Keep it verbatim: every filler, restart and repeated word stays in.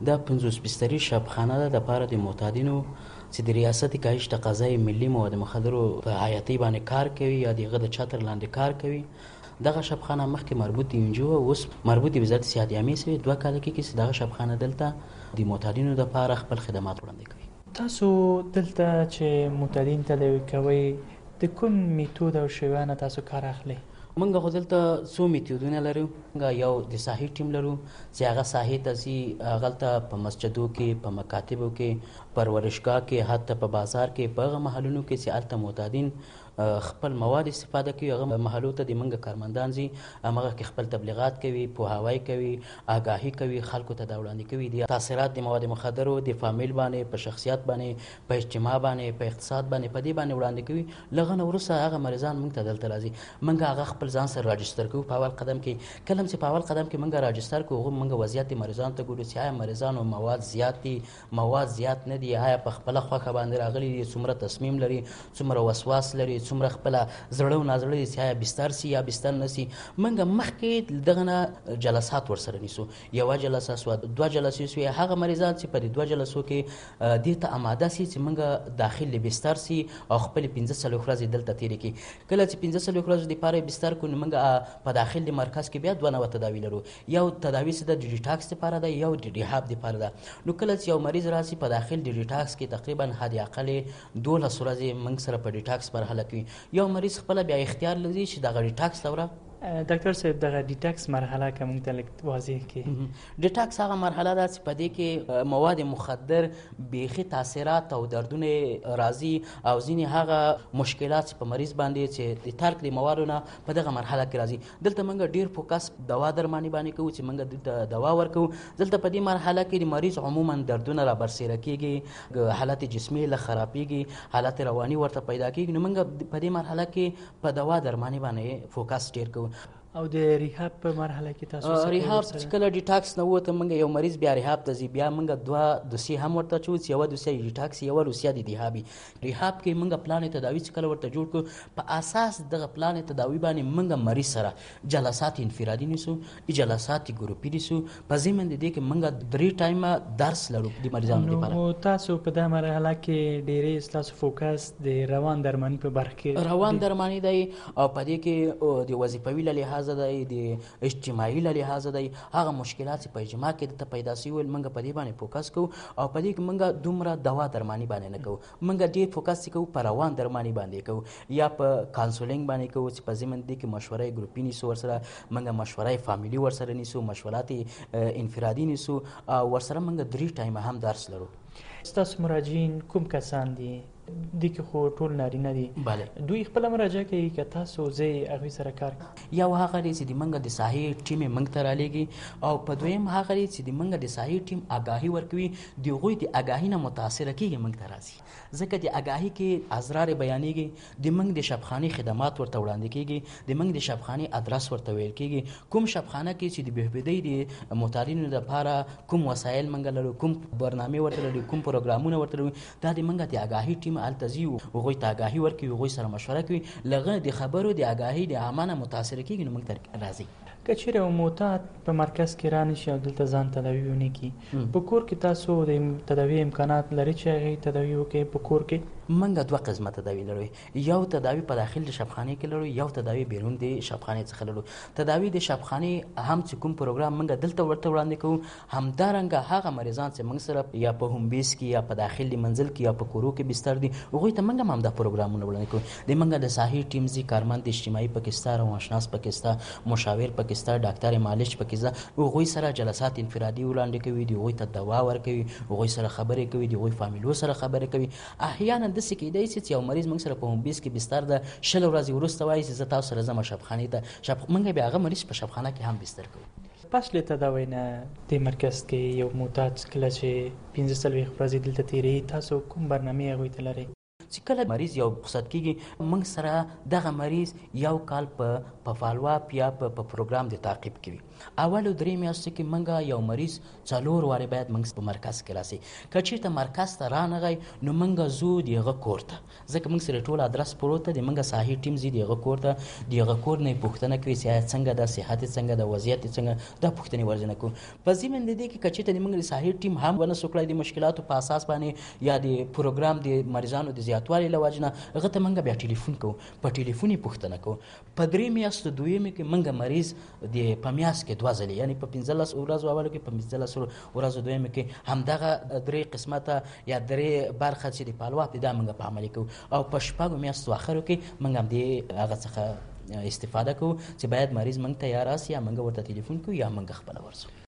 دا پنځوس بستري شبخانه ده د پاره د معتادینو چې د ریاست کاهش تقاضای ملي مواد مخدرو په حیاتي باندې کار کوي یا د هغه د چتر لاندې کار کوي. دغه شبخانه مخکې مربوط انجو اوس مربوط وزارت صحت عامه سره دوه کال کې چې دغه شبخانه دلته د معتادینو د پاره خپل خدمات وړاندې کوي. تاسو دلته چې معتادین تداوی کوي د کوم میتود او شیوانه تاسو کار اخلي؟ منګه خو دلته څو میتودونه لرو. یو د ساحې ټیم لرو چې هغه ساحې ته ځي، هغلته په مسجدو کې، په مکاتبو کې، پرورشګاه کې، حتی په بازار کې، په هغه محلونو کې چې هلته معتادین خپل مواد استفاده کوي، هغه محلو ته د منګه کارمندان ځي، همغه کې خپل تبلیغات کوي، پوهاوی کوي، آگاهي کوي، خلکو ته دا وړاندې کوي د تاثیرات د مواد مخدرو د فامیل باندې، په شخصیت باندې، په اجتماع باندې، په اقتصاد باندې، په دې باندې وړاندې کوي. لږ نه وروسته هغه مریضان موږ ته دلته راځي، موږ هغه خپل ځان سره راجستر کوو په اول قدم کې. کله چې په اول قدم کې موږ راجستر کوو، موږ وضعیت د مریضانو ته ګورو چې آیا مریضانو مواد زیات دي، مواد زیات نه دي، آیا په خپل خوښه باندې راغلي دي، څومره تصمیم لري، څومره وسواس لري، څومره خپل زړه او نازړه دي چې آیا بستر سي یا بستر نسی. موږ مخکې دغه نه جلسات ورسره نیسو، یوه جلسه سوه، دوه جلسې سوې. هغه مریضان چې په دې دوه جلسو کې دې ته اماده سي چې موږ داخل د بستر سي او خپل پنځه څلوېښت ورځې دلته تېرې کړي. کله چې پنځه څلوېښت ورځې دپاره بستر کړو، نو موږ په داخل د مرکز کې بیا دوه نوع تداوي لرو. یو تداوي چې د ډیټاکس دپاره ده، یو د ریهاب دپاره ده. نو کله چې یو مریض راسي په داخل د ډیټاکس کې تقریبا حد اقل دولس ورځې موږ سره په ډیټاکس مرحله کوي. یو مریض خپله بیا اختیار لري چې دغه ډیټاکس دوره ډاکټر صاحب دغه ډیټاکس مرحله که موږ ته لږ واضح کړي. ډیټاکس هغه مرحله ده چې په دې کې مواد مخدر بیخي تاثیرات او دردونه راځي او ځینې هغه مشکلات چې په مریض باندې چې د ترک د موادو نه په دغه مرحله کې راځي. دلته موږ ډیر فوکس دوا درماني باندې کوو چې موږ دلته دوا ورکوو. دلته په دې مرحله کې د مریض عموما دردونه را برسېره کېږي، حالت جسمي له خرابېږي، حالت رواني ورته پیدا کېږي. نو موږ په دې مرحله کې په دوا درماني باندې فوکس ډیر کوو. او د ریهاب په مرحله کې تاسو ریهاب چې کله ډیټاکس نه وته، موږ یو مریض بیا ریهاب ته ځي، بیا موږ دوه دوسیې هم ورته چوو چې یوه دوسیه ډیټاکس، یوه دوسیه د ریهابي. ریهاب کې موږ پلان تداوي چې کله ورته جوړ کړو، په اساس دغه پلان تداوي باندې موږ مریض سره جلسات انفرادي نیسو، جلسات ګروپي نیسو. په ضمن د دې کې موږ درې ټایمه درس لرو د مریضانو لپاره. نو تاسو په دغه مرحله کې ډېرې ستاسو فوکس د روان درماني په برخه کې روان درماني دی او په دې کې د وظیفوي له لحاظه دی، د اجتماعي له لحاظه دی. هغه مشکلات چې په اجتماع کې د پیدا شوي موږ په دې باندې فوکس کوو او په دې کې موږ دومره دوا درماني باندې نه کوو. موږ ډېر فوکس کوو په روان درماني باندې کوو یا په کانسولینګ باندې کوو چې په ضمن دې کې مشوره ګروپي نیسو، ورسره موږ مشوره فامیلي ورسره نیسو، مشورات انفرادي نیسو او ورسره موږ درې ټایمه هم درس لرو. ستاسو مراجعین کوم کسان دي؟ دي کې خو ټول نارینه دي. بله. دوی خپله مراجعه کوي که تاسو زه هغوی سره کار کوي؟ یو هغه دی چې د موږ د ساحې ټیم یې موږ ته رالیږي او په دویم هغه دی چې د موږ د ساحې ټیم آګاهي ورکوي. د هغوی د آګاهي نه متاثره کېږي موږ ته راځي، ځکه د آګاهي کې اسرار بیانېږي، د موږ د شبخانې خدمات ورته وړاندې کېږي، د موږ د شبخانې ادرس ورته ویل کېږي، کوم شبخانه کې چې د بهبودۍ د معتادینو لپاره کوم وسایل موږ لرو، کوم برنامې ورته لرو، کوم پروګرامونه ورته لرو. دا د موږ د آګاهي ټیم هلته ځي، هغوی ته آګاهي ورکوي، هغوی سره مشوره کوي، لغه د خبرو د آګاهي د عامه نه متاثره کېږي. نو موږ ته راځي. که چیرې یو معتاد په مرکز کې رانشي او دلته ځان تداوي ونه کړي، په کور کې تاسو د تداوي امکانات لري چې هغې تداوي وکړي په کور کې؟ موږ دوه قسمه تداوي لرو، یو تداوي په داخل د شبخانې کې لرو، یو تداوي بیرون د شبخانې څخه لرو. تداوي د شبخانې هم چې کوم پروګرام موږ دلته ورته وړاندې کوو، همدارنګه هغه مریضان چې موږ سره یا په هوم بیس کې یا په داخل د منزل کې یا په کورو کې بستر دي، هغوی ته موږ هم دا پروګرامونه وړاندې کوو. د موږ د ساحې ټیم ځي، کارمند اجتماعي پکې شته، روانشناس پکې شته، مشاور پکې شته، ډاکټر معالج پکې شته. هغوی سره جلسات انفرادي وړاندې کوي، د هغوی ته دوا ورکوي، هغوی سره خبرې کوي، د هغوی فامیلو سره خبرې کوي. احیانا داسې کیدای شي چې یو مریض موږ سره په هوم بیس کې بستر ده، شل ورځې وروسته وایي چې زه تاسو سره ځم شبخانې ته، شب موږ بیا هغه مریض په شبخانه کې هم بستر کوو. پس له تداوی نه د مرکز کې یو معتاد کله چې پنځه څلوېښت ورځې دلته تېروي، تاسو کوم برنامې هغوی ته لرئ؟ چې کله مریض یو رخصت کېږي، موږ سره دغه مریض یو کال په په فالو اپ یا په پروګرام د تعقیب کوي. اولو درې میاشتو کې موږ یو مریض څلور وارې باید موږ په مرکز کې راسي. که چېرته مرکز ته رانغی نو موږ ځو د هغه کور ته، ځکه موږ سره ټول ادرس پروت دی، موږ صحي ټیم ځي د هغه کور ته، د هغه کور نه پوښتنه کوي صحت څنګه ده، صحت څنګه ده، وضعیت څنګه، دا پوښتنې ورځنه کوو. په ضمن د دې کې که چېرته موږ د صحي ټیم هم ونه سو کړی د مشکلاتو په اساس باندې یا د پروګرام د مریضانو د زیاتوالي له وجې نه، هغه ته موږ بیا ټلیفون کوو، په ټلیفون یې پوښتنه کوو. په درې میاشتو دویمې کې موږ مریض د په میاشت کې دوه ځلې، یعنې په پنځلس ورځو اولو کې، په پنځلس ورځو دویمې کې همدغه درې قسمته یا درې برخه چې د فالو اپ دی دا موږ په عملي کوو. او په شپږو میاشتو اخرو کې موږ هم د هغه څخه استفاده کوو چې باید مریض موږ ته یا راسي یا موږ ورته ټلیفون کوو یا موږ خپله ورسو.